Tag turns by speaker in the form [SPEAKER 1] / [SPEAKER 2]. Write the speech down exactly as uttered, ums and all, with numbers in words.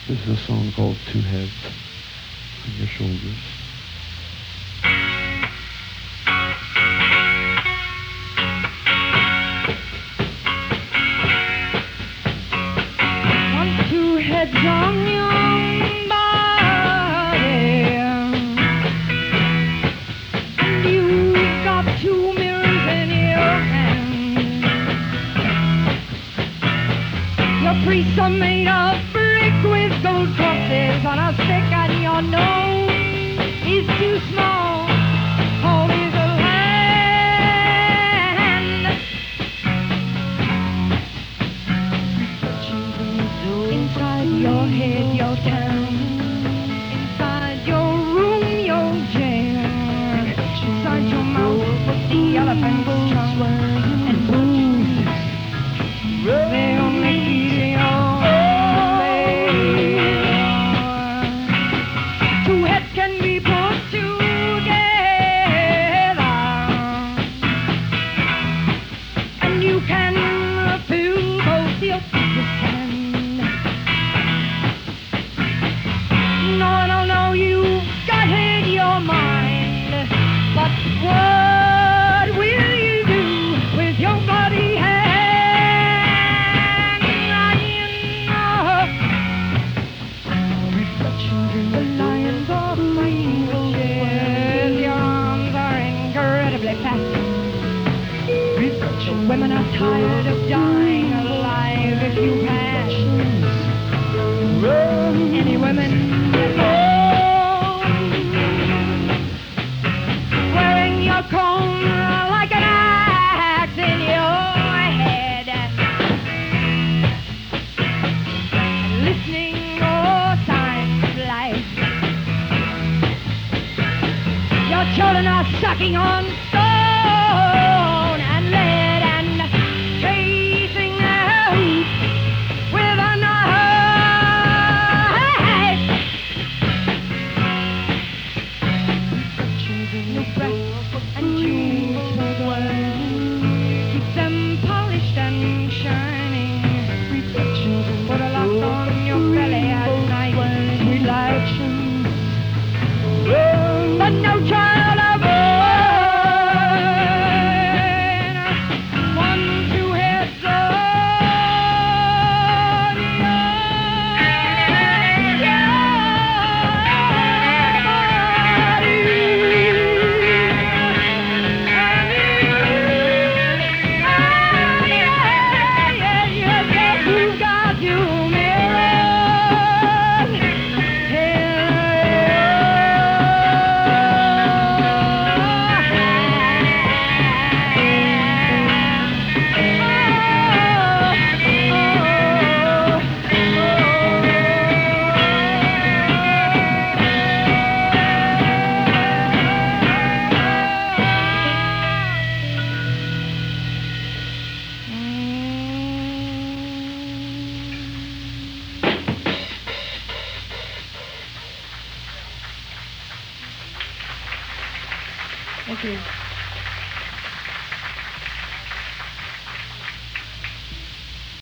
[SPEAKER 1] This is a song called Two Heads on Your Shoulders.
[SPEAKER 2] On two heads on your body, and you've got two mirrors in your hand. Your priests are made of brick with gold crosses on a stick, and your nose is too small. Holy the land. Inside your head, your town. Inside your room, your jail. Inside your mouth, the elephant's trunk. And booze, they only feed your belly. Two heads can be put together, and you can fill both your feet with sand. No, no, no, you've got in your mind, but what will you do with your bloody hand? Lying up, the lions are fighting for shares. Your arms are incredibly fat. The women are tired of dying alive. If you had any women at home, wearing your comb like an axe in your head, listening your signs of life. Your children are sucking on stone and lead and chasing their hoops with a knife. New breath and jewels for the world. Keep them polished and shining. Put a lock on your belly at night. Reflections, but no child of mine. One, two heads on you've got two mirrors Thank you.